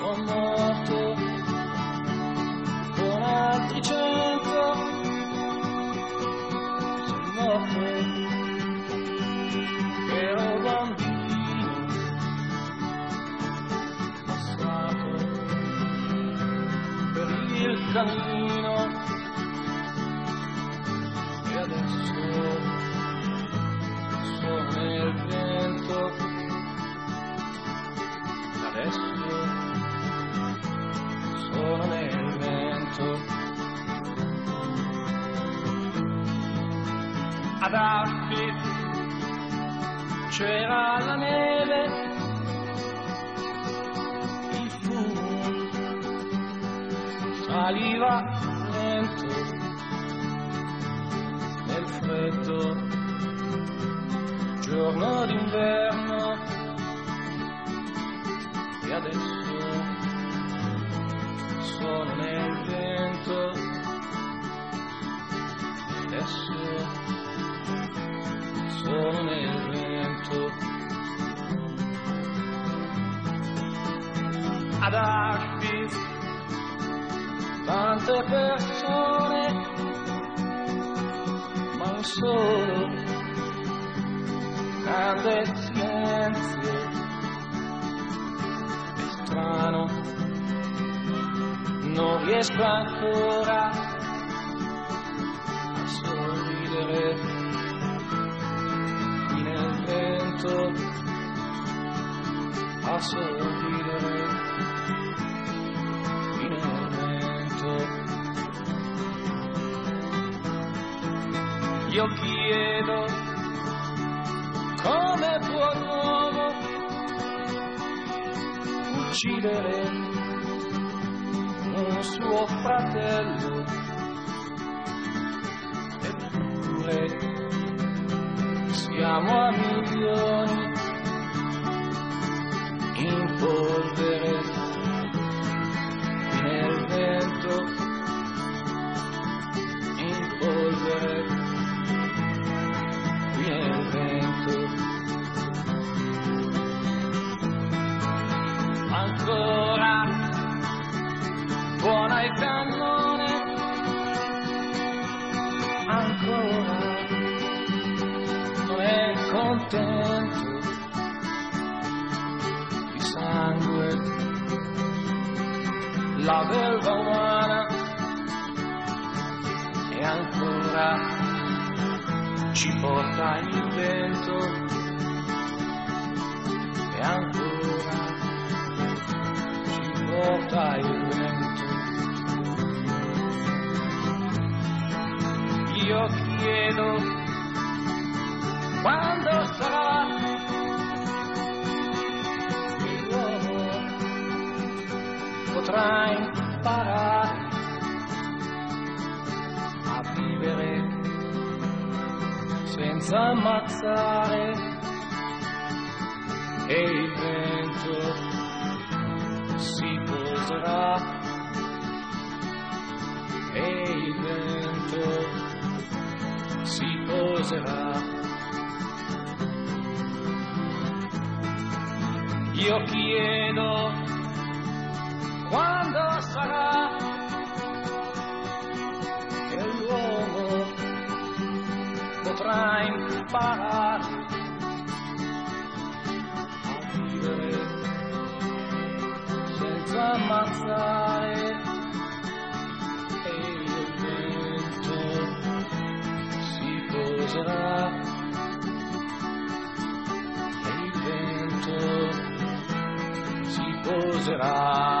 Sono morto con altri 100, sono morto, ero bambino, passato per il cammino e adesso sono nel vento, adesso sono nel vento. Ad Auschwitz c'era la neve, il fumo saliva lento nel freddo giorno d'inverno e adesso sono nel vento, adesso sono nel vento. Ad Auschwitz tante persone, ma un solo grande silenzio, è strano, non riesco ancora a sorridere qui nel vento, a sorridere qui nel vento. Io chiedo come può l'uomo uccidere un suo fratello, eppure siamo a milioni in polvere qui nel vento, in polvere qui nel vento. Ancora buona il cannone, ancora non è contento di sangue la belva umana e ancora ci porta il vento e ancora ci porta il vento. Io chiedo quando sarà che l'uomo potrà imparare a vivere senza ammazzare e il vento si poserà e il vento si poserà. Io chiedo quando sarà che l'uomo potrà imparare a vivere senza ammazzare e il vento si poserà e il vento si poserà.